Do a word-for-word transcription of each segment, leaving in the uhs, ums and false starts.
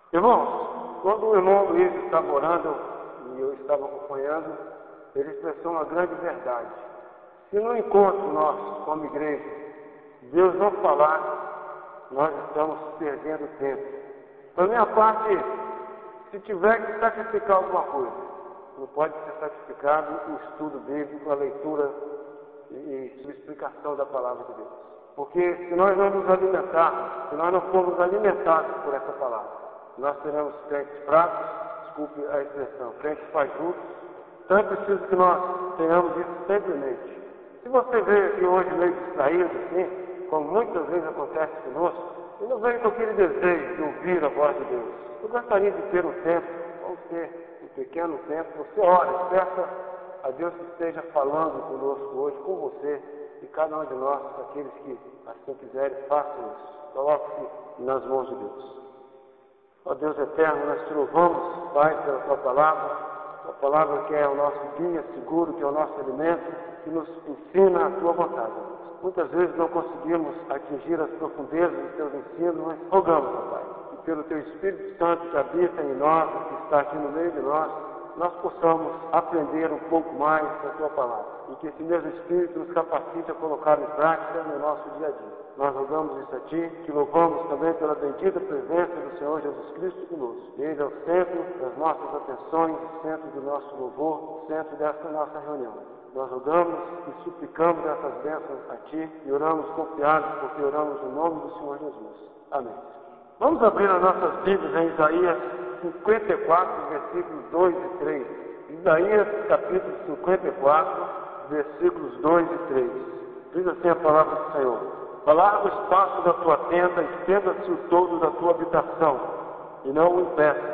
Irmãos, quando o irmão Luiz estava orando e eu estava acompanhando, ele expressou uma grande verdade. Se no encontro nosso, como igreja, Deus não falar, nós estamos perdendo tempo. Da minha parte, se tiver que sacrificar alguma coisa, não pode ser sacrificado o estudo bíblico, a leitura e a explicação da palavra de Deus. Porque se nós não nos alimentarmos, se nós não formos alimentados por essa palavra, nós teremos crentes fracos, desculpe a expressão, crentes fajutos. Então é preciso que nós tenhamos isso sempre em mente. Se você vê aqui hoje meio distraído, assim, como muitas vezes acontece conosco, e não vem com aquele desejo de ouvir a voz de Deus. Eu gostaria de ter um tempo, vamos ter um pequeno tempo, você ora, peça a Deus que esteja falando conosco hoje, com você, e cada um de nós, aqueles que assim quiserem, façam isso. Coloque-se nas mãos de Deus. Ó Deus eterno, nós te louvamos, Pai, pela tua palavra, a palavra que é o nosso guia seguro, que é o nosso alimento, que nos ensina a tua vontade. Muitas vezes não conseguimos atingir as profundezas dos teus ensinos, mas rogamos, ó Pai, que pelo teu Espírito Santo que habita em nós, que está aqui no meio de nós, nós possamos aprender um pouco mais da tua palavra. E que esse mesmo Espírito nos capacite a colocar em prática no nosso dia a dia. Nós rogamos isso a Ti, te louvamos também pela bendita presença do Senhor Jesus Cristo conosco. Ele é o centro das nossas atenções, o centro do nosso louvor, o centro dessa nossa reunião. Nós rogamos e suplicamos essas bênçãos a Ti e oramos confiados, porque oramos no nome do Senhor Jesus. Amém. Vamos abrir as nossas Bíblias em Isaías cinquenta e quatro, versículos dois e três. Isaías, capítulo cinquenta e quatro, versículos dois e três. Diz assim a palavra do Senhor: alarga o espaço da tua tenda, estenda-se o todo da tua habitação, e não o impeças.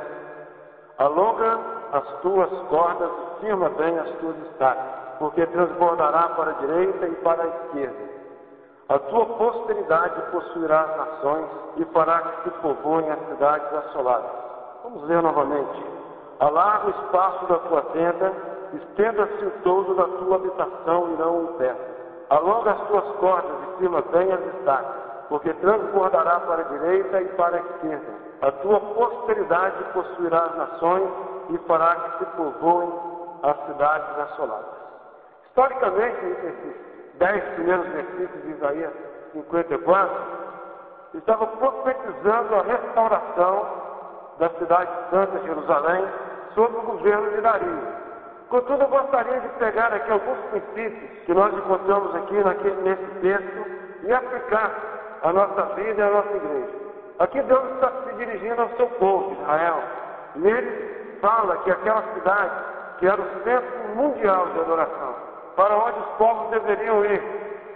Alonga as tuas cordas e firma bem as tuas estacas, porque transbordará para a direita e para a esquerda. A tua posteridade possuirá as nações e fará que se povoem as cidades assoladas. Vamos ler novamente. Alarga o espaço da tua tenda, estenda-se o todo da tua habitação e não o impeça. Alonga as tuas cordas e firma bem as estacas, porque transbordará para a direita e para a esquerda. A tua posteridade possuirá as nações e fará que se povoem as cidades assoladas. Historicamente, esses dez primeiros versículos de Isaías cinquenta e quatro estavam profetizando a restauração da cidade santa de Jerusalém sob o governo de Dario. Contudo, eu gostaria de pegar aqui alguns princípios que nós encontramos aqui naquele, nesse texto e aplicar à nossa vida e à nossa igreja. Aqui Deus está se dirigindo ao seu povo, Israel. E ele fala que aquela cidade, que era o centro mundial de adoração, para onde os povos deveriam ir,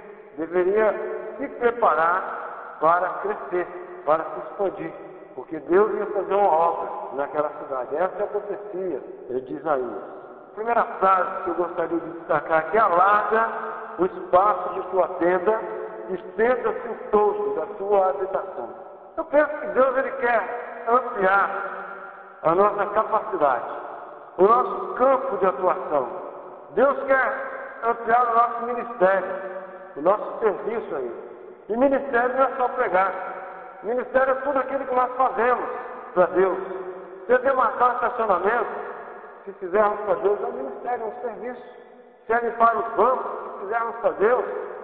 deveria se preparar para crescer, para se expandir, porque Deus ia fazer uma obra naquela cidade. Essa é a profecia de Isaías. A primeira frase que eu gostaria de destacar aqui: alarga o espaço de tua tenda, estenda-se o todo da tua habitação. Eu penso que Deus ele quer ampliar a nossa capacidade, o nosso campo de atuação. Deus quer ampliar o nosso ministério, o nosso serviço aí. E ministério não é só pregar. Ministério é tudo aquilo que nós fazemos para Deus. Se é demarcar o estacionamento, se fizermos para Deus, é um ministério, é um serviço. Se é limpar os bancos, se fizermos para Deus,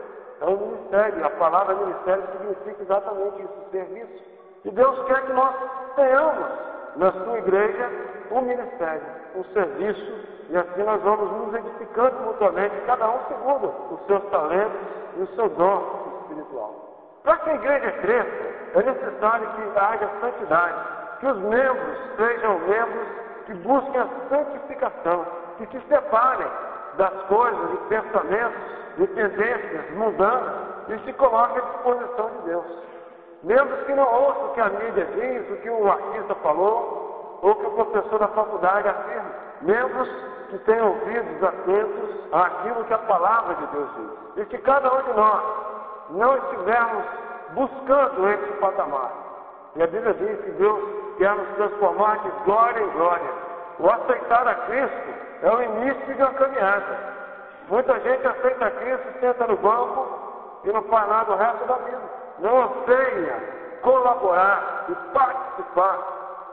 é um ministério. A palavra ministério significa exatamente isso, serviço. E Deus quer que nós tenhamos na sua igreja um ministério, um serviço, e assim nós vamos nos edificando mutuamente, cada um segundo os seus talentos e o seu dom espiritual. Para que a igreja cresça, é necessário que haja santidade, que os membros sejam membros que busquem a santificação, que se separem das coisas e pensamentos e tendências mundanas e se coloquem à disposição de Deus. Membros que não ouçam o que a mídia diz, o que o artista falou, ou o que o professor da faculdade afirma. Membros que tenham ouvidos atentos àquilo que a palavra de Deus diz. E que cada um de nós não estivermos buscando esse patamar. E a Bíblia diz que Deus quer nos transformar de glória em glória. O aceitar a Cristo é o início de uma caminhada. Muita gente aceita Cristo, senta no banco e não faz nada o resto da vida. Não anseia colaborar e participar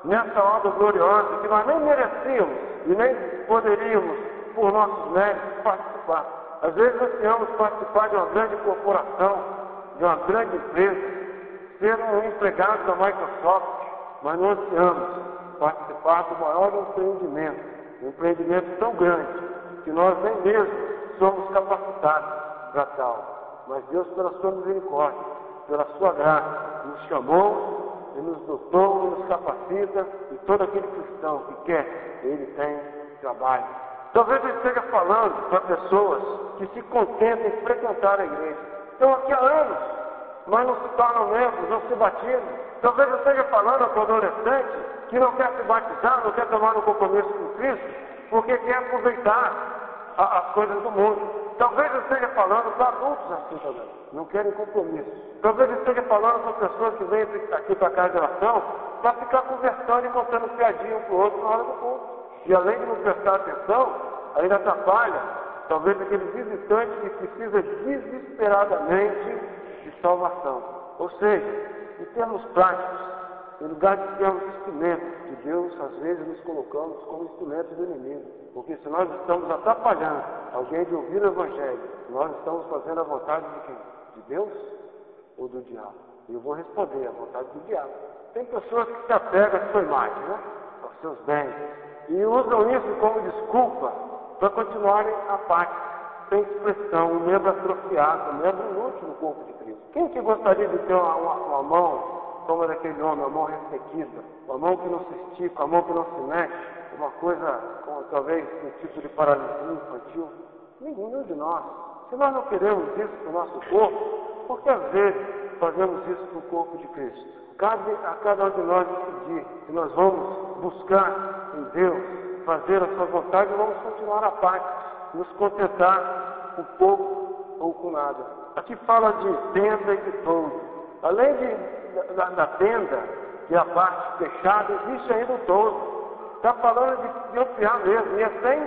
nessa obra gloriosa que nós nem merecíamos e nem poderíamos, por nossos méritos, participar. Às vezes ansiamos participar de uma grande corporação, de uma grande empresa, ser um empregado da Microsoft, mas não ansiamos participar do maior empreendimento, um empreendimento tão grande, que nós nem mesmo somos capacitados para tal. Mas Deus, pela sua misericórdia, pela sua graça, nos chamou e nos dotou e nos capacita, e todo aquele cristão que quer, ele tem trabalho. Talvez ele esteja falando para pessoas que se contentam em frequentar a igreja. Estão aqui há anos, mas não se tornam membros, não se batizam. Talvez eu esteja falando para o adolescente que não quer se batizar, não quer tomar um compromisso com Cristo, porque quer aproveitar a, as coisas do mundo. Talvez eu esteja falando para adultos assim também, não querem compromisso. Talvez eu esteja falando para pessoas que vêm aqui para a casa de oração para ficar conversando e contando piadinha um para o outro na hora do culto. E além de não prestar atenção, ainda atrapalha, talvez aquele visitante que precisa desesperadamente de salvação. Ou seja, em termos práticos, em lugar de sermos instrumentos de Deus, às vezes nos colocamos como instrumentos do inimigo. Porque se nós estamos atrapalhando alguém de ouvir o Evangelho, nós estamos fazendo a vontade de quem? De Deus ou do diabo? E eu vou responder, a vontade do diabo. Tem pessoas que se apegam à sua imagem, né? Aos seus bens, e usam isso como desculpa para continuarem apáticos, sem expressão, um membro atrofiado, um membro inútil no corpo de Cristo. Quem que gostaria de ter uma, uma, uma mão como a daquele homem, uma mão ressequida, uma mão que não se estica, uma mão que não se mexe, uma coisa como talvez um tipo de paralisia infantil? Nenhum de nós. Se nós não queremos isso para o nosso corpo, por que às vezes fazemos isso para o corpo de Cristo? Cabe a cada um de nós decidir se nós vamos buscar em Deus, fazer a sua vontade, ou vamos continuar apáticos, nos contentar com pouco ou com nada. Aqui fala de tenda e de toldo. Além de, da, da tenda, que é a parte fechada, existe ainda o toldo. Está falando de, de ampliar mesmo, e assim,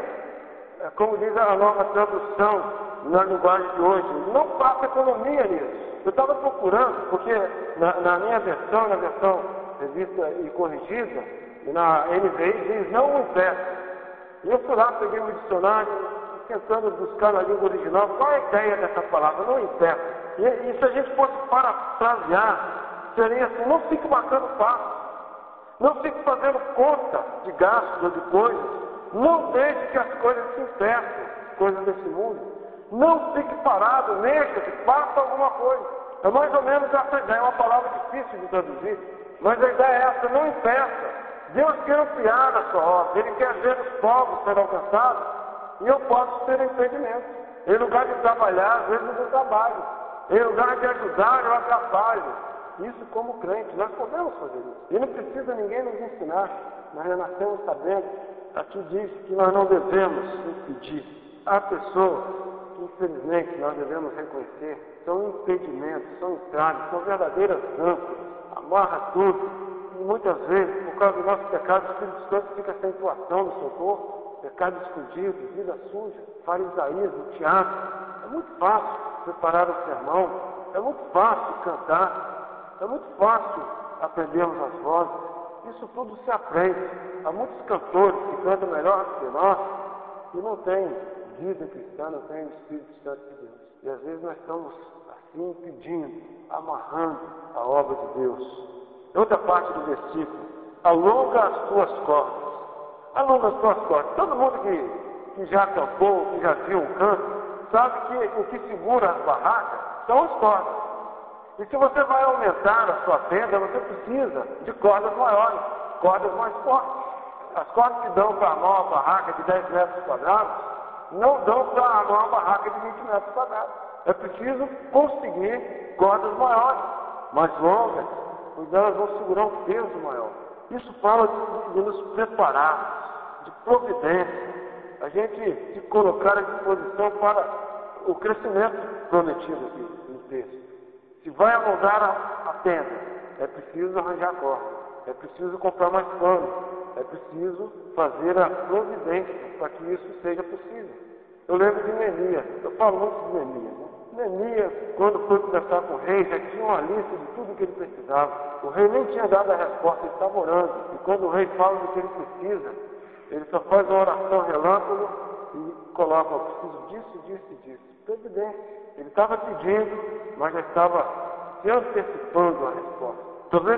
como diz a nova tradução na linguagem de hoje, não faça economia nisso. Eu estava procurando, porque na, na minha versão, na versão revista e corrigida, na N V I diz não o impeça. E eu fui lá, peguei o dicionário, tentando buscar na língua original qual é a ideia dessa palavra, não impeça. E, e se a gente fosse parafrasear, seria assim, não fique marcando passo. Não fique fazendo conta de gastos ou de coisas. Não deixe que as coisas se impeçam, coisas desse mundo. Não fique parado, mexa-se, faça alguma coisa. É mais ou menos essa ideia, é uma palavra difícil de traduzir, mas a ideia é essa, não impeça. Deus quer ampliar a sua obra, Ele quer ver os povos serem alcançados, e eu posso ter impedimento. Em lugar de trabalhar, às vezes eu trabalho. Em lugar de ajudar, eu atrapalho. Isso como crente, nós podemos fazer isso. E não precisa ninguém nos ensinar. Nós já nascemos sabendo. Aqui diz que nós não devemos impedir. Há pessoas que, infelizmente, nós devemos reconhecer, são impedimentos, são entraves, são verdadeiras âncoras, amarra tudo. E muitas vezes, por causa do nosso pecado, o Espírito Santo fica sem atuação no seu corpo, pecado escondido, vida suja, farisaísmo, teatro. É muito fácil preparar o sermão, é muito fácil cantar. É muito fácil aprendermos as vozes. Isso tudo se aprende. Há muitos cantores que cantam melhor que nós e não têm vida cristã, não têm o Espírito Santo de Deus. E às vezes nós estamos assim impedindo, amarrando a obra de Deus. Outra parte do versículo, alonga as tuas cordas. Alonga as tuas cordas. Todo mundo que, que já acampou, que já viu um canto, sabe que o que segura as barracas são as cordas. E se você vai aumentar a sua tenda, você precisa de cordas maiores, cordas mais fortes. As cordas que dão para armar uma barraca de dez metros quadrados, não dão para armar uma barraca de vinte metros quadrados. É preciso conseguir cordas maiores, mais longas, pois elas vão segurar um peso maior. Isso fala de, de nos preparar, de providência, a gente se colocar à disposição para o crescimento prometido aqui no texto. Se vai alongar a, a tenda, é preciso arranjar corda, é preciso comprar mais pano, é preciso fazer a providência para que isso seja possível. Eu lembro de Neemias, eu falo muito de Neemias, né? Neemias, quando foi conversar com o rei, já tinha uma lista de tudo que ele precisava. O rei nem tinha dado a resposta, ele estava orando. E quando o rei fala do que ele precisa, ele só faz uma oração relâmpago e coloca, eu preciso disso, disso e disso. Tudo bem. Ele estava pedindo, mas já estava se antecipando a resposta. Talvez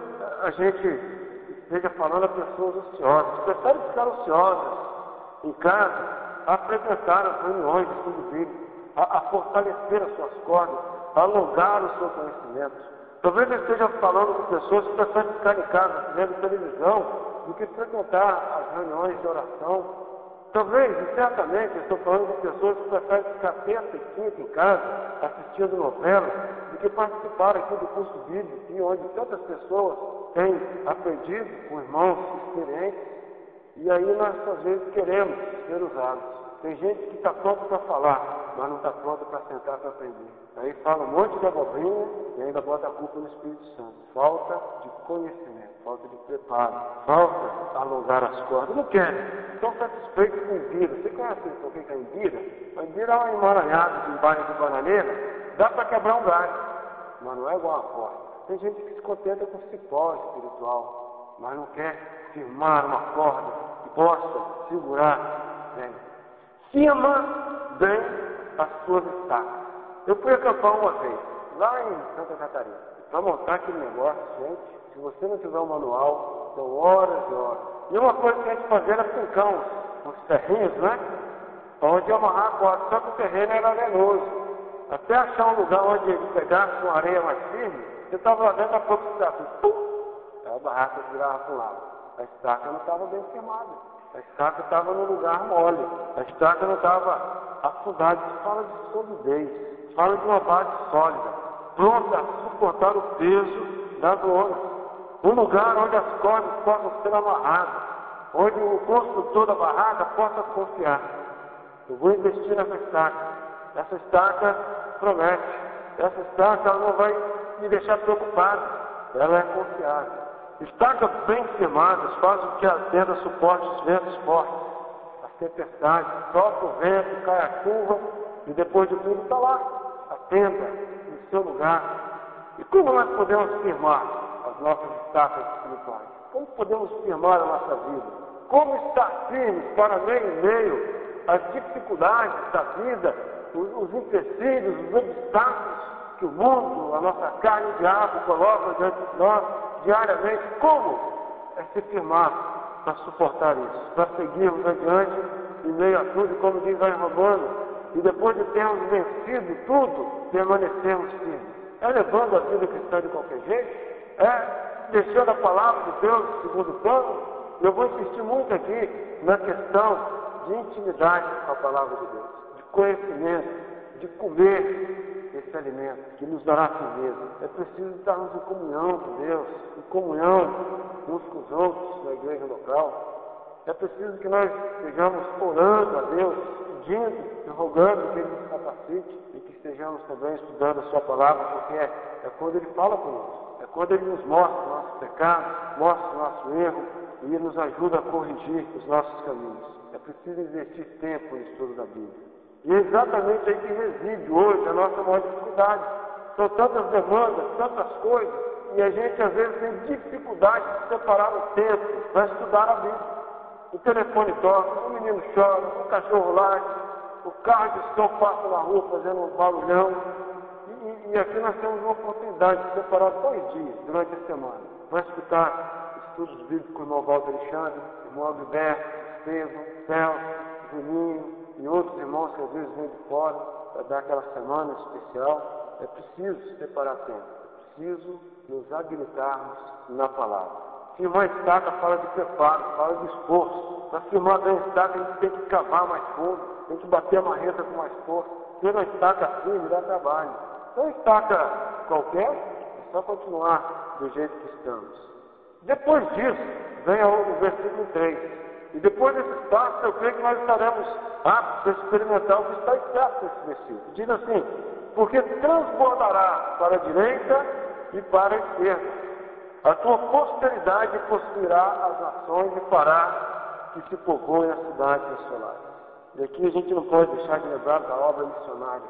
a gente esteja falando a pessoas ociosas. Prefere ficar ociosas em casa a frequentar as reuniões de estudo bíblico, a, a fortalecer as suas cordas, a alongar o seu conhecimento. Talvez eu esteja falando com pessoas que preferem ficar em casa vendo televisão do que frequentar as reuniões de oração. Talvez, e certamente, eu estou falando com pessoas que preferem ficar terça e quinta em casa assistindo novelas do que participar aqui do curso bíblico, onde tantas pessoas têm aprendido com irmãos experientes. E aí nós, às vezes, queremos ser usados. Tem gente que está pronto para falar, mas não está pronto para sentar para aprender. Aí fala um monte de abobrinha e ainda bota a culpa no Espírito Santo. Falta de conhecimento, falta de preparo, falta de alongar as cordas. Não querem. Estão satisfeitos com Ibira. Você conhece o que é Ibira? A Ibira é um emaranhado de bairro de bananeira. Dá para quebrar um galho, mas não é igual a corda. Tem gente que se contenta com cipó espiritual, mas não quer firmar uma corda que possa segurar bem. Firma bem as suas estacas. Eu fui acampar uma vez, lá em Santa Catarina. Para montar aquele negócio, gente, se você não tiver um manual, são horas e horas. E uma coisa que a gente fazia era fincar uns, uns ferrinhos, né? Onde amarrar a corda, só que o terreno era arenoso. Até achar um lugar onde ele pegasse uma areia mais firme, você estava lá dentro, a pouco você dava, pum! Aí a barraca virava para o lado. A estaca não estava bem firmada. A estaca estava no lugar mole. A estaca não estava afundada. Isso fala de solidez. Fala de uma base sólida, pronta a suportar o peso das ondas. Um lugar onde as cordas possam ser amarradas. Onde o construtor da barraca possa confiar. Eu vou investir nessa estaca. Essa estaca promete. Essa estaca ela não vai me deixar preocupado. Ela é confiável. Estacas bem firmadas fazem com que a tenda suporte os ventos fortes, as tempestades, sopra o vento, cai a chuva e depois de tudo está lá, a tenda, no seu lugar. E como nós podemos firmar as nossas estacas espirituais? Como podemos firmar a nossa vida? Como estar firmes para meio em meio às dificuldades da vida, os, os empecilhos, os obstáculos que o mundo, a nossa carne e o diabo colocam diante de nós diariamente? Como é se firmar para suportar isso, para seguirmos adiante em meio a tudo, como diz lá em Romanos, e depois de termos vencido tudo, permanecermos firmes? É levando a vida cristã de qualquer jeito? É deixando a palavra de Deus em segundo plano? Eu vou insistir muito aqui na questão de intimidade com a palavra de Deus, de conhecimento, de comer esse alimento que nos dará firmeza. É preciso estarmos em comunhão com Deus, em comunhão uns com os outros na igreja local. É preciso que nós estejamos orando a Deus, pedindo e rogando que Ele nos capacite e que estejamos também estudando a Sua palavra, porque é, é quando Ele fala conosco, é quando Ele nos mostra o nosso pecado, mostra o nosso erro e nos ajuda a corrigir os nossos caminhos. É preciso investir tempo no estudo da Bíblia. E é exatamente aí que reside hoje a nossa maior dificuldade. São tantas demandas, tantas coisas, e a gente às vezes tem dificuldade de separar o tempo para estudar a Bíblia. O telefone toca, o menino chora, o cachorro late, o carro de som passa na rua fazendo um barulhão. E, e aqui nós temos uma oportunidade de separar dois dias durante a semana para escutar estudos bíblicos com o irmão Walter Alexandre, o irmão Alberto, Estevam, Celso, Juninho, e outros irmãos que às vezes vêm de fora para dar aquela semana especial. É preciso separar tempo, é preciso nos habilitarmos na palavra. Firmar a estaca fala de preparo, fala de esforço. Para firmar bem a estaca a gente tem que cavar mais fundo, tem que bater a marreta com mais força. Ter uma estaca firme dá trabalho. Então estaca qualquer, é só continuar do jeito que estamos. Depois disso, vem o versículo três. E depois desses passos, eu creio que nós estaremos aptos a experimentar o que está escrito nesse versículo. Diz assim: porque transbordará para a direita e para a esquerda. A tua posteridade possuirá as nações e fará que se povoem as cidades assoladas. E aqui a gente não pode deixar de lembrar da obra missionária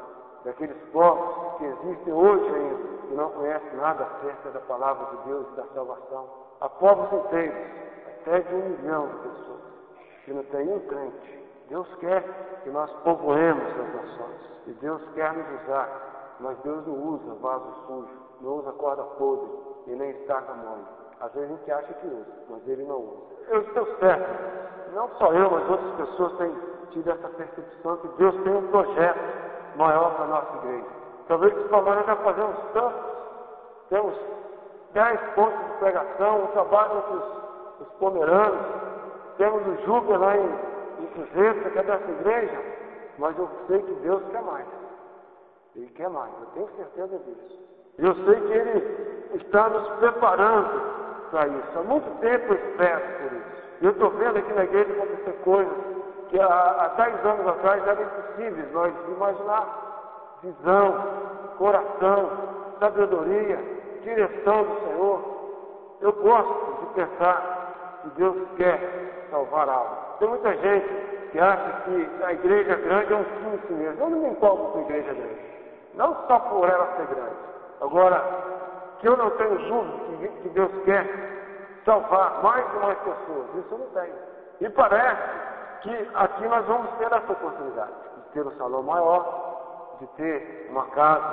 daqueles povos que existem hoje ainda, que não conhecem nada acerca da palavra de Deus e da salvação. Há povos inteiros, até de um milhão de pessoas, que não tem um crente. Deus quer que nós povoemos as nações, e Deus quer nos usar, mas Deus não usa vaso sujo, não usa corda podre, e nem estaca mole. Às vezes a gente acha que usa, mas Ele não usa. Eu estou certo, não só eu, mas outras pessoas têm tido essa percepção que Deus tem um projeto maior para a nossa igreja. Talvez esse Palmeiras vai fazer uns tantos, temos dez pontos de pregação, um trabalho entre os, os pomeranos, temos o Júpiter lá em, em Cruzeiro, que é dessa igreja, mas eu sei que Deus quer mais. Ele quer mais, eu tenho certeza disso. Eu sei que Ele está nos preparando para isso. Há muito tempo eu espero por isso. E eu estou vendo aqui na igreja acontecer coisas que há, há dez anos atrás eram impossíveis nós imaginar. Visão, coração, sabedoria, direção do Senhor. Eu gosto de pensar que Deus quer salvar algo. Tem muita gente que acha que a igreja grande é um fim em si mesmo. Eu não me empolgo com a igreja grande. Não só por ela ser grande. Agora, que eu não tenho dúvida que Deus quer salvar mais e mais pessoas. Isso eu não tenho. E parece que aqui nós vamos ter essa oportunidade de ter um salão maior, de ter uma casa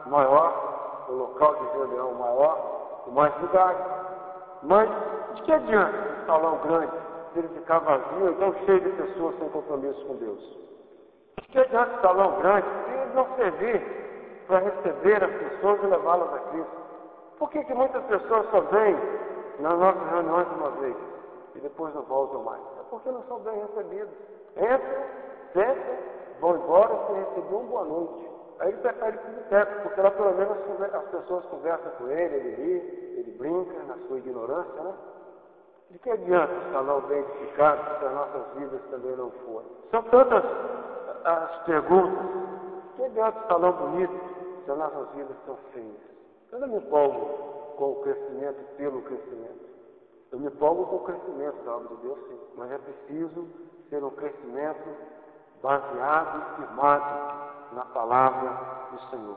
maior, um local de reunião maior, com mais lugares. Mas de que adianta um salão grande se ele ficar vazio, então cheio de pessoas sem compromisso com Deus? De que adianta um salão grande se ele não servir para receber as pessoas e levá-las a Cristo? Por que que muitas pessoas só vêm nas nossas reuniões uma vez e depois não voltam mais? É porque não são bem recebidos. Entram, sentam, vão embora sem receber uma boa noite. Aí ele prefere que de perto, porque lá pelo menos as pessoas conversam com ele, ele ri, ele brinca na sua ignorância, né? De que adianta o salão bem edificado se as nossas vidas também não forem? São tantas as perguntas. De que adianta o salão bonito se as nossas vidas são feias? Eu não me empolgo com o crescimento pelo crescimento. Eu me empolgo com o crescimento da obra de Deus, sim. Mas é preciso ser um crescimento baseado e firmado na palavra do Senhor.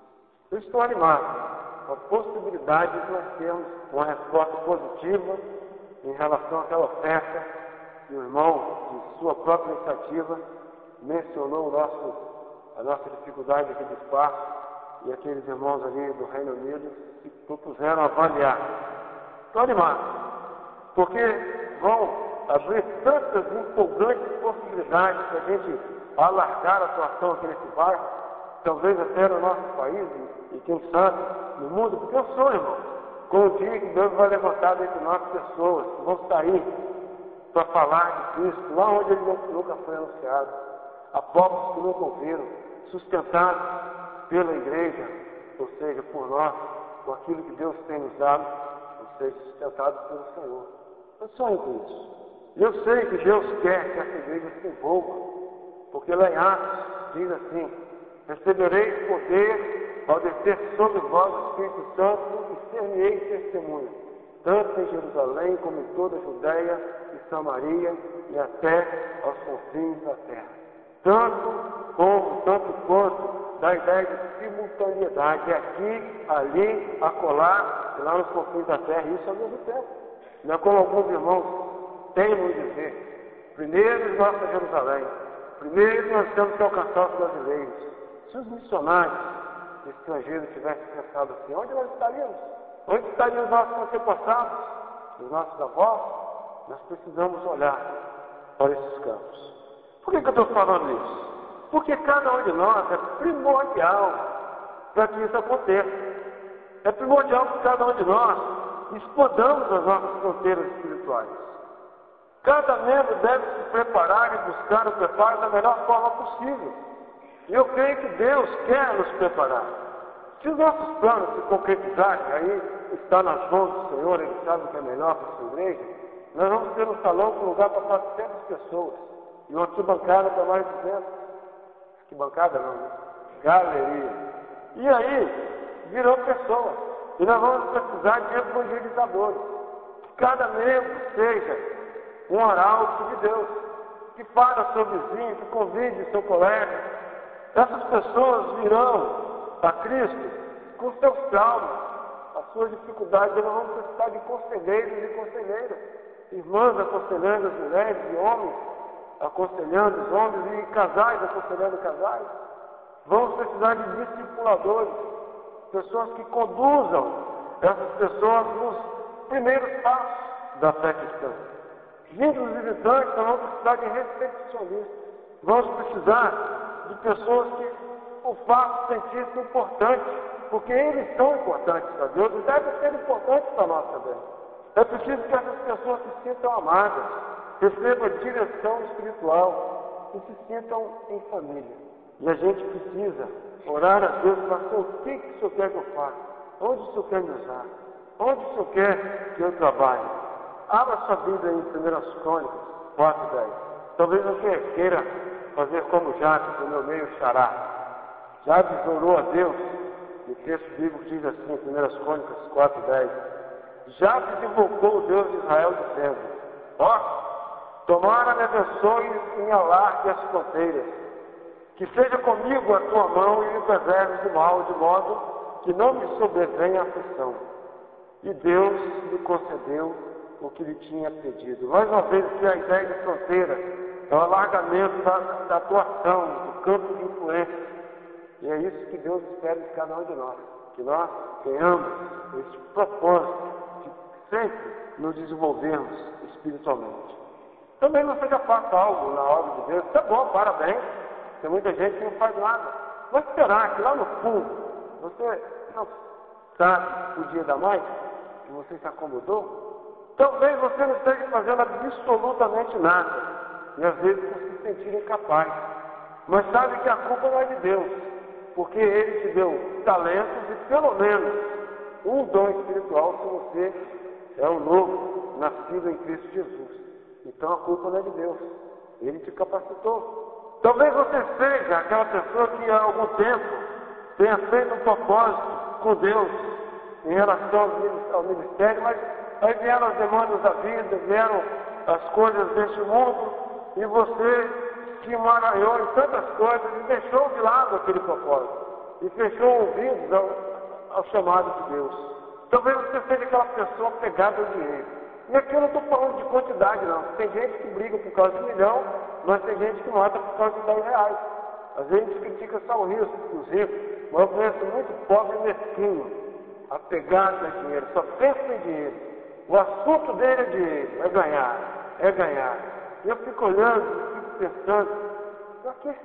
Eu estou animado com a possibilidade de nós termos uma resposta positiva em relação àquela oferta que o irmão, de sua própria iniciativa, mencionou o nosso, a nossa dificuldade aqui do espaço, e aqueles irmãos ali do Reino Unido se propuseram avaliar. Estou animado, porque vão abrir tantas empolgantes possibilidades para a gente alargar a atuação aqui nesse bairro, talvez até no nosso país, e, e quem sabe no mundo, porque eu sou, irmão, com o dia que Deus vai levantar entre nós pessoas que vão sair para falar de Cristo, lá onde Ele nunca foi anunciado, a povos que nunca ouviram, sustentados pela igreja, ou seja, por nós, com aquilo que Deus tem nos dado, ou seja, sustentado pelo Senhor. Eu sonho com isso. E eu sei que Deus quer que essa igreja se envolva, porque lá em Atos diz assim: recebereis poder ao descer sobre vós o Espírito Santo e ser-me-eis testemunha, tanto em Jerusalém como em toda a Judéia e Samaria e até aos confins da terra. Tanto como, tanto quanto da ideia de simultaneidade, aqui, ali, acolá, e lá nos confins da terra, isso ao mesmo tempo. Não é como alguns irmãos teimam em dizer: primeiro nós para Jerusalém, primeiro nós temos que alcançar os brasileiros. Se os missionários estrangeiros tivessem pensado assim, onde nós estaríamos? Onde estariam os nossos antepassados, os nossos avós? Nós precisamos olhar para esses campos. Por que que eu estou falando isso? Porque cada um de nós é primordial para que isso aconteça. É primordial que cada um de nós expandamos as nossas fronteiras espirituais. Cada membro deve se preparar e buscar o preparo da melhor forma possível. E eu creio que Deus quer nos preparar. Se os nossos planos se concretizarem, aí está nas mãos do Senhor, Ele sabe o que é melhor para a sua igreja, nós vamos ter um salão com lugar para quatrocentas pessoas e uma arquibancada para mais de duzentas. Arquibancada não, né? Galeria. E aí, virou pessoa. E nós vamos precisar de evangelizadores. Que cada membro seja um arauto de Deus, que fale ao seu vizinho, que convide o seu colega, Essas pessoas virão a Cristo com seus traumas, as suas dificuldades. Elas vão precisar de conselheiros e conselheiras, irmãs aconselhando as mulheres e homens aconselhando os homens e casais aconselhando casais. Vamos precisar de discipuladores, pessoas que conduzam essas pessoas nos primeiros passos da fé cristã. Vindo os visitantes, nós vamos precisar de recepcionistas. Vamos precisar de pessoas que o façam sentir-se importante, porque eles são importantes para Deus e devem ser importantes para nós também. É preciso que essas pessoas se sintam amadas, recebam direção espiritual e se sintam em família. E a gente precisa orar a Deus para saber o que, que o Senhor quer que eu faça, onde o Senhor quer me usar, onde o Senhor quer que eu trabalhe. Abra sua Bíblia em primeira Crônicas quatro, dez. Talvez você queira fazer como Jabes, o meu meio xará. Jabes orou a Deus, e o texto bíblico diz assim, em primeira Crônicas quatro, dez. Jabes invocou o Deus de Israel, dizendo: ó, tomara me abençoe e me alargue as fronteiras, que seja comigo a tua mão e me preserve do mal, de modo que não me sobrevenha a aflição. E Deus lhe concedeu o que lhe tinha pedido. Mais uma vez, que a ideia de fronteira é o alargamento da, da atuação, do campo de influência. E é isso que Deus espera de cada um de nós, que nós tenhamos esse propósito de sempre nos desenvolvermos espiritualmente. Também não seja faça algo na obra de Deus, tá bom, parabéns, tem muita gente que não faz nada. Mas será que lá no fundo você não sabe o dia da mais que você se acomodou? Talvez você não esteja fazendo absolutamente nada, e às vezes por se sentir incapaz. Mas sabe que a culpa não é de Deus, porque Ele te deu talentos e pelo menos um dom espiritual se você é um novo, nascido em Cristo Jesus. Então a culpa não é de Deus, Ele te capacitou. Talvez você seja aquela pessoa que há algum tempo tenha feito um propósito com Deus em relação ao ministério, mas aí vieram as demandas da vida, vieram as coisas deste mundo, e você se emaranhou em tantas coisas e deixou de lado aquele propósito, e fechou ouvidos ao, ao chamado de Deus. Talvez você seja aquela pessoa pegada ao dinheiro. E aqui eu não estou falando de quantidade, não. Tem gente que briga por causa de um milhão, mas tem gente que mata por causa de dez reais. Às vezes a gente critica só o risco dos ricos, mas eu conheço muito pobre e mesquinho, apegado a dinheiro, só pensa em dinheiro. O assunto dele é dinheiro, é ganhar, é ganhar. E eu fico olhando, eu fico pensando, pra quê?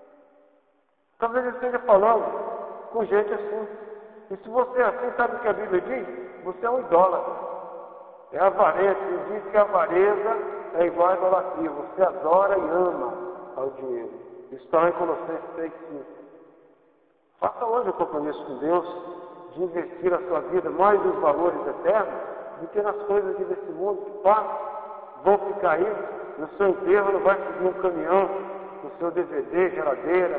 Talvez ele esteja falando com gente assim. E se você é assim, sabe o que a Bíblia diz? Você é um idólatra. É avareza. Ele diz que a avareza é igual a idolatria. Você adora e ama ao dinheiro. Isso está em Colossenses seis, cinco. Faça hoje o compromisso com Deus de investir a sua vida mais nos valores eternos do que nas coisas desse mundo que passam, vão ficar aí. No seu enterro não vai subir um caminhão com seu D V D, geladeira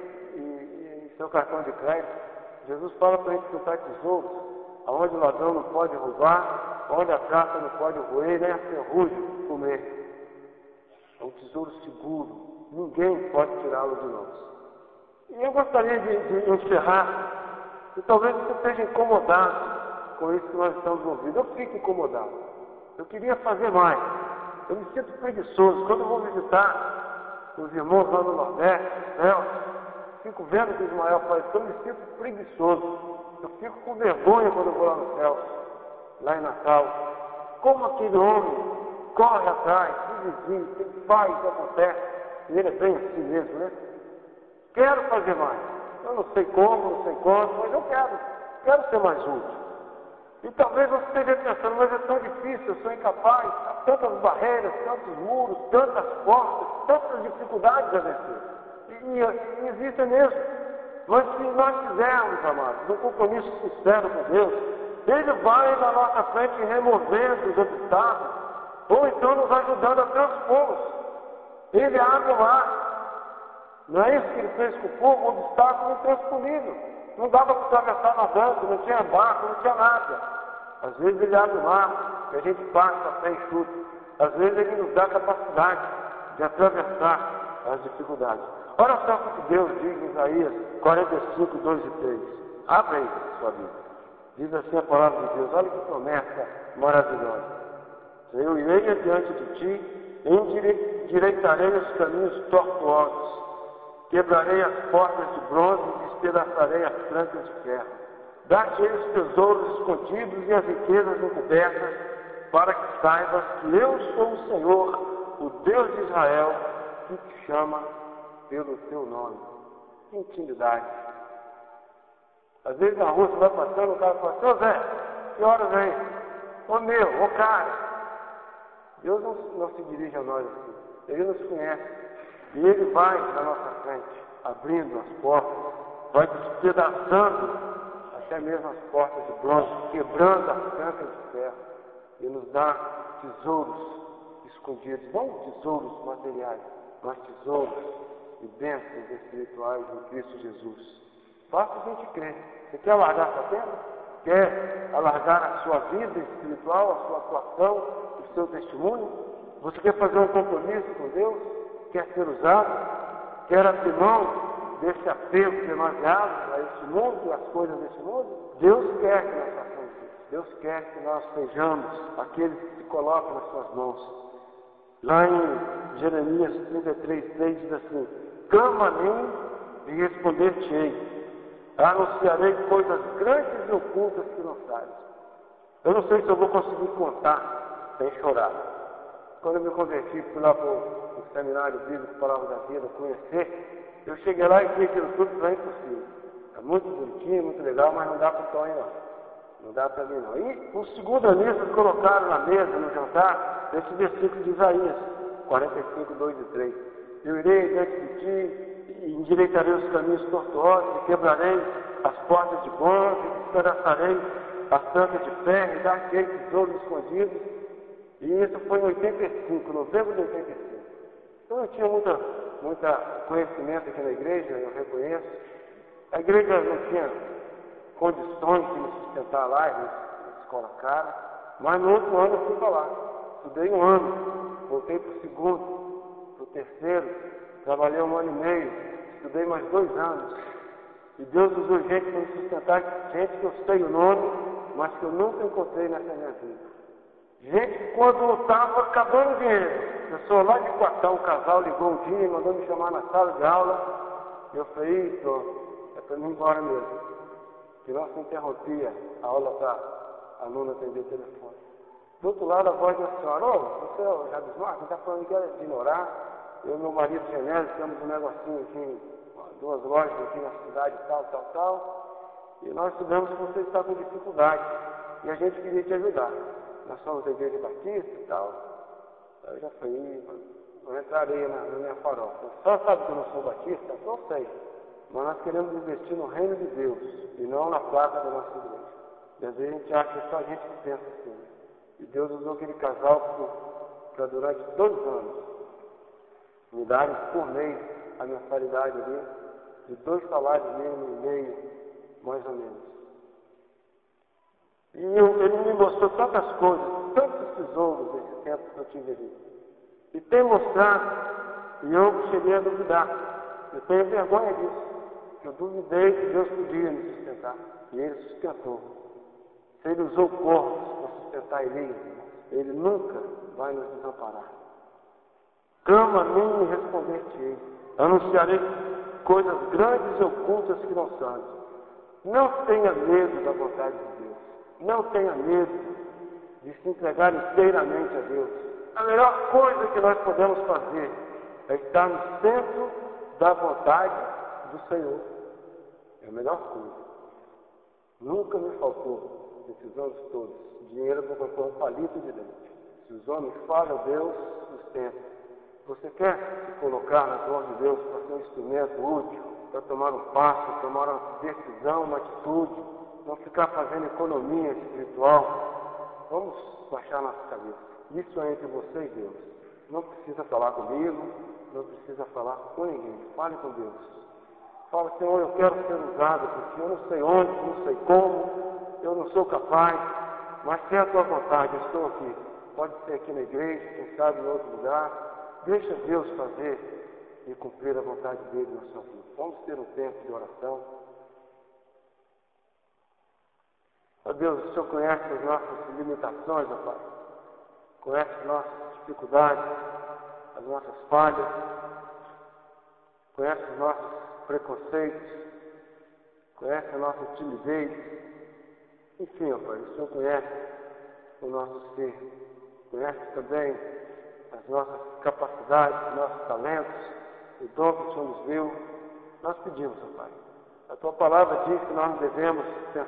e, e seu cartão de crédito. Jesus fala para a gente juntar tesouros, aonde o ladrão não pode roubar, onde a traça não pode roer, nem a ferrugem comer. É um tesouro seguro, ninguém pode tirá-lo de nós. E eu gostaria de, de encerrar, e talvez você esteja incomodado com isso que nós estamos ouvindo. Eu fico incomodado. Eu queria fazer mais. Eu me sinto preguiçoso. Quando eu vou visitar os irmãos lá no Nordeste, no céu, fico vendo que Ismael faz isso, eu me sinto preguiçoso. Eu fico com vergonha quando eu vou lá no céu, lá em Natal. Como aquele homem corre atrás, se vizinho, ele faz, acontece. E ele é bem assim mesmo, né? Quero fazer mais. Eu não sei como, não sei quando, mas eu quero. Quero ser mais útil. E talvez você esteja pensando, mas é tão difícil, eu sou incapaz, há tantas barreiras, tantos muros, tantas portas, tantas dificuldades a vencer. E, e, e existem mesmo. Mas se nós fizermos, amados, um compromisso sincero com Deus, Ele vai na nossa frente removendo os obstáculos, ou então nos ajudando a transpô-los. Ele abre o mar. Não é isso que Ele fez com o povo, um obstáculo intransponível. Não dava para atravessar nadando, não tinha barco, não tinha nada. Às vezes Ele abre o mar e a gente passa a pé enxuto. Às vezes Ele nos dá a capacidade de atravessar as dificuldades. Olha só o que Deus diz em Isaías quarenta e cinco, dois e três. Abre aí sua Bíblia. Diz assim a palavra de Deus. Olha que promessa maravilhosa. Eu irei adiante de ti, endireitarei os caminhos tortuosos, quebrarei as portas de bronze e despedaçarei as trancas de ferro. Dá-te os tesouros escondidos e as riquezas encobertas, para que saibas que eu sou o Senhor, o Deus de Israel, que te chama pelo teu nome. Que intimidade. Às vezes na rua você vai passando, o cara fala, seu Zé, que horas vem? Ô meu, ô cara. Deus não, não se dirige a nós assim. Ele nos conhece. E Ele vai na nossa frente, abrindo as portas, vai despedaçando até mesmo as portas de bronze, quebrando as trancas de ferro, e nos dá tesouros escondidos, não tesouros materiais, mas tesouros e bênçãos espirituais em Cristo Jesus. Basta a gente crer. Você quer alargar sua tenda? Quer alargar a sua vida espiritual, a sua atuação, o seu testemunho? Você quer fazer um compromisso com Deus? Quer ser usado? Quer abrir mão desse apego demasiado a este mundo e às coisas deste mundo? Deus quer que nós façamos isso. Deus quer que nós sejamos aqueles que se colocam nas suas mãos. Lá em Jeremias trinta e três, três diz assim: clama a mim e responder-te-ei. Anunciarei coisas grandes e ocultas que não sabes. Eu não sei se eu vou conseguir contar sem chorar. Quando eu me converti, fui lá para o seminário bíblico, Palavra da Vida, conhecer, eu cheguei lá e vi aquilo tudo para impossível. É muito bonitinho, muito legal, mas não dá para o Tonho não. Não dá para mim não. E os segundanistas colocaram na mesa, no jantar, esse versículo de Isaías quarenta e cinco, dois e três. Eu irei diante de ti, e endireitarei os caminhos tortuosos, e quebrarei as portas de bronze, e despedaçarei as trancas de ferro, e dar-te tesouros escondidos. E isso foi em oitenta e cinco, novembro de oitenta e cinco. Então eu tinha muita, muita conhecimento aqui na igreja, eu reconheço. A igreja não tinha condições de me sustentar lá, na escola cara, mas no outro ano eu fui para lá. Estudei um ano, voltei para o segundo, para o terceiro, trabalhei um ano e meio, estudei mais dois anos. E Deus usou gente para me sustentar, gente que eu sei o nome, mas que eu nunca encontrei nessa minha vida. Gente que quando estava acabando o dinheiro, a pessoa lá de Quatão, um casal ligou um dia e mandou me chamar na sala de aula. E eu falei, pronto, é para mim ir embora mesmo. Que não se interrompia a aula para a aluna atender o telefone. Do outro lado, a voz da senhora: ô, você é o Jabes Marques, está falando que é de ignorar. Eu e meu marido Genésio temos um negocinho aqui, duas lojas aqui na cidade, tal, tal, tal. E nós soubemos que você está com dificuldade. E a gente queria te ajudar. Nós somos da igreja batista e tal. Eu já falei, não entrarei na, na minha farofa. Só sabe que eu não sou batista? Eu sei. Mas nós queremos investir no reino de Deus e não na placa da nossa igreja. E às vezes a gente acha que é só a gente que pensa assim. E Deus usou aquele casal para durante dois anos me darem por mês a mensalidade ali de dois salários mínimos e meio, mais ou menos. E eu, ele me mostrou tantas coisas, tantos tesouros desse tempo que eu tive ali. E tem mostrado, e eu cheguei a duvidar. Eu tenho vergonha disso. Eu duvidei que Deus podia me sustentar. E Ele sustentou. Se Ele usou corvos para sustentar Elias, Ele nunca vai nos desamparar. Clama a mim e responder-te-ei. Anunciarei coisas grandes e ocultas que não sabes. Não tenha medo da vontade de Deus. Não tenha medo de se entregar inteiramente a Deus. A melhor coisa que nós podemos fazer é estar no centro da vontade do Senhor. É a melhor coisa. Nunca me faltou, nesses anos todos, dinheiro para comprar um palito de dente. Se os homens falam, Deus sustenta. Você quer se colocar nas mãos de Deus para ser um instrumento útil, para tomar um passo, tomar uma decisão, uma atitude, não ficar fazendo economia espiritual? Vamos baixar nossa cabeça. Isso é entre você e Deus. Não precisa falar comigo, não precisa falar com ninguém. Fale com Deus. Fala, Senhor, eu quero ser usado por Ti. Eu não sei onde, não sei como, eu não sou capaz, mas se é a Tua vontade, eu estou aqui. Pode ser aqui na igreja, quem sabe em outro lugar. Deixa Deus fazer e cumprir a vontade dele na sua vida. Vamos ter um tempo de oração. Ó Deus, o Senhor conhece as nossas limitações, ó Pai. Conhece as nossas dificuldades, as nossas falhas. Conhece os nossos preconceitos. Conhece a nossa timidez. Enfim, ó Pai, o Senhor conhece o nosso ser. Conhece também as nossas capacidades, os nossos talentos, o dom que o Senhor nos deu. Nós pedimos, ó Pai. A Tua palavra diz que nós não devemos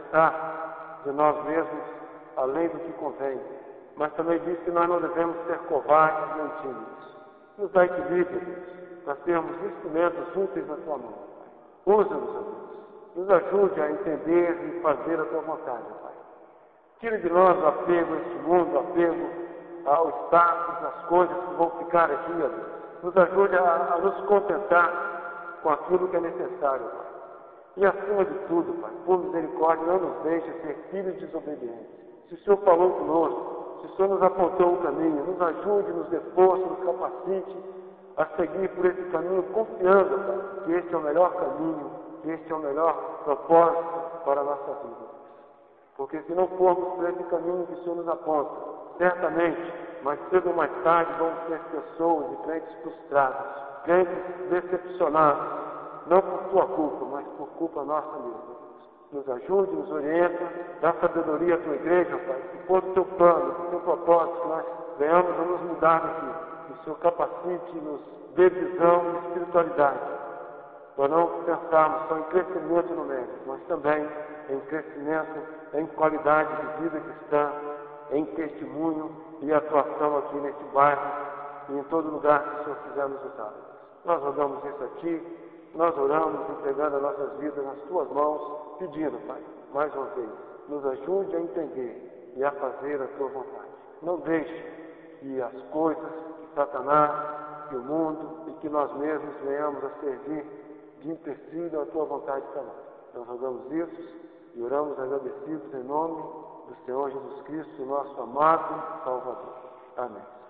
pensar de nós mesmos além do que convém, mas também diz que nós não devemos ser covardes nem tímidos. Nos dá equilíbrio, Deus, para sermos instrumentos úteis na Tua mão, Pai. Usa-nos, ó Deus. Nos ajude a entender e fazer a Tua vontade, ó Pai. Tire de nós o apego a este mundo, o apego ao status, às coisas que vão ficar aqui, ó Deus. Nos ajude a, a nos contentar com aquilo que é necessário, Pai. E acima de tudo, Pai, por misericórdia, não nos deixe ser filhos desobedientes. Se o Senhor falou conosco, se o Senhor nos apontou o caminho, nos ajude, nos dê força, nos capacite a seguir por esse caminho, confiando, Pai, que este é o melhor caminho, que este é o melhor propósito para a nossa vida. Porque se não formos por esse caminho que o Senhor nos aponta, certamente, mais cedo ou mais tarde, vamos ter pessoas e crentes frustrados, crentes decepcionados, não por tua culpa, mas por culpa nossa mesmo. Nos ajude, nos orienta, dá sabedoria à tua igreja, Pai, que for do teu plano, do teu propósito, que nós venhamos a nos mudar daqui, que o Senhor capacite, nos dê visão e espiritualidade, para não pensarmos só em crescimento numérico, mas também em crescimento, em qualidade de vida cristã, em testemunho e atuação aqui neste bairro e em todo lugar que o Senhor quiser nos usar. Nós rogamos isso a Ti, nós oramos entregando as nossas vidas nas Tuas mãos, pedindo, Pai, mais uma vez, nos ajude a entender e a fazer a Tua vontade. Não deixe que as coisas, que Satanás, que o mundo e que nós mesmos venhamos a servir de empecilho à Tua vontade para nós. Nós rogamos isso e oramos agradecidos em nome do Senhor Jesus Cristo, nosso amado Salvador. Amém.